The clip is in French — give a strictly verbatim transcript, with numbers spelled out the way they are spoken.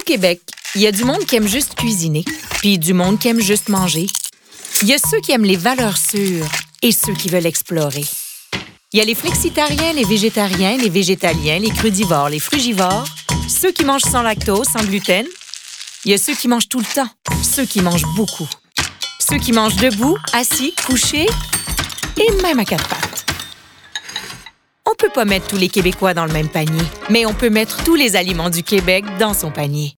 Québec, il y a du monde qui aime juste cuisiner, puis du monde qui aime juste manger. Il y a ceux qui aiment les valeurs sûres et ceux qui veulent explorer. Il y a les flexitariens, les végétariens, les végétaliens, les crudivores, les frugivores, ceux qui mangent sans lactose, sans gluten. Il y a ceux qui mangent tout le temps, ceux qui mangent beaucoup. Ceux qui mangent debout, assis, couchés et même à quatre pattes. On peut pas mettre tous les Québécois dans le même panier, mais on peut mettre tous les aliments du Québec dans son panier.